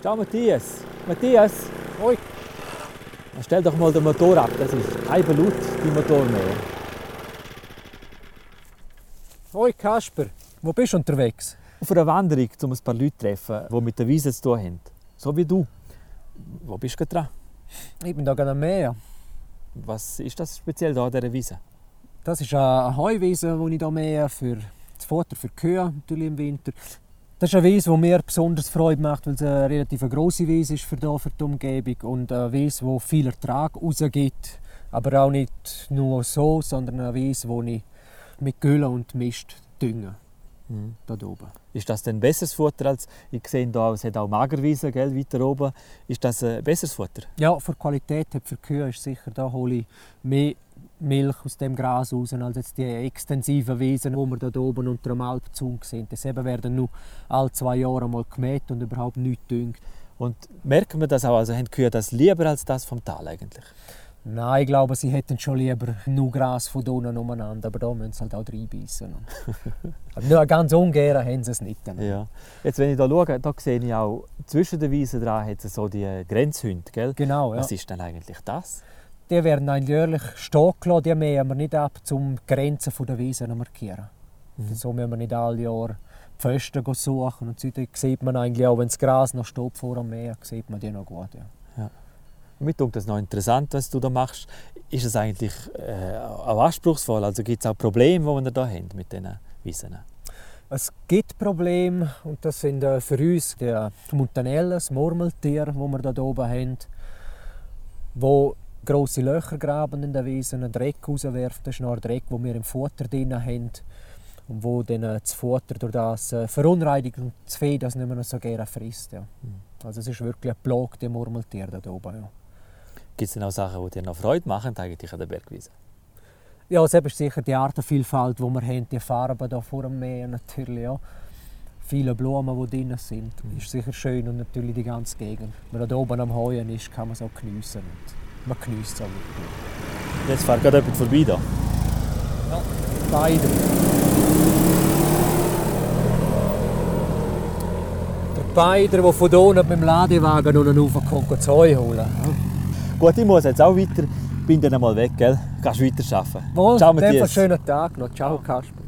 Ciao Matthias. Matthias, hoi. Stell doch mal den Motor ab, das ist halb laut, die Motormäher. Hoi Kasper, wo bist du unterwegs? Auf einer Wanderung, um ein paar Leute zu treffen, die mit der Wiese zu tun haben. So wie du. Wo bist du dran? Ich bin hier gerade am Meer. Was ist das speziell hier an dieser Wiese? Das ist eine Heuwiese, die ich hier mähe für das Futter für die Kühe natürlich im Winter. Das ist eine Wiese, die mir besonders Freude macht, weil es eine relativ grosse Wiese ist für die Umgebung und eine Wiese, die viel Ertrag rausgibt. Aber auch nicht nur so, sondern eine Wiese, die ich mit Gülle und Mist dünge. Da oben. Ist das denn besseres Futter als, ich sehe hier, es hat auch Magerwiesen, gell, weiter oben. Ist das besseres Futter? Ja, für die Qualität für die Kühe ist sicher, da hole ich mehr Milch aus dem Gras raus als jetzt die extensiven Wiesen, die wir hier oben unter dem Alpzaun sehen. Die werden nur alle 2 Jahre mal gemäht und überhaupt nichts düngt. Und merkt man das auch? Also haben die Kühe das lieber als das vom Tal eigentlich? Nein, ich glaube, sie hätten schon lieber nur Gras von unten umeinander, aber da müssen sie halt auch reinbeissen. Aber nur ganz ungern haben sie es nicht. Ja. Jetzt, wenn ich hier schaue, da sehe ich auch, zwischen den Wiesen dran hat es so die Grenzhunde, gell? Genau, ja. Was ist denn eigentlich das? Die werden eigentlich jährlich stehen gelassen, die mähen wir nicht ab, um die Grenzen der Wiesen zu markieren. So müssen wir nicht alle Jahre Pfosten suchen. Und so sieht man eigentlich auch, wenn das Gras noch steht vor dem Mähen, sieht man die noch gut. Ja. Ja. Mir klingt das noch interessant, was du da machst. Ist es eigentlich auch anspruchsvoll? Also gibt es auch Probleme, die wir da haben mit diesen Wiesen? Es gibt Probleme und das sind für uns die Montanellen, das Murmeltier, das wir hier oben haben, wo grosse Löcher graben in der Wiese, einen Dreck rauswerfen. Das ist noch ein Dreck, den wir im Futter drin haben und wo dann das Futter durch das verunreinigt und das Vieh das nicht mehr so gerne frisst. Ja. Also es ist wirklich ein Plage, die Murmeltiere hier oben. Ja. Gibt es denn auch Sachen, die dir noch Freude machen eigentlich an der Bergwiese? Ja, es ist sicher die Artenvielfalt, die wir haben, die Farben hier vor dem Meer natürlich. Ja. Viele Blumen, die drin sind, ist sicher schön und natürlich die ganze Gegend. Wenn man hier oben am Heuen ist, kann man es auch geniessen. Man genießt es auch wirklich. Jetzt fährt gerade jemand vorbei da. Ja, beide. Der Beider, der von hier unten mit dem Ladewagen unten raufkommt, das Heu holen. Gut, ich muss jetzt auch weiter. Bin dann einmal weg, gell? Kannst weiter arbeiten. Wohl, ciao Matthias. Schönen Tag noch. Ciao Kasper.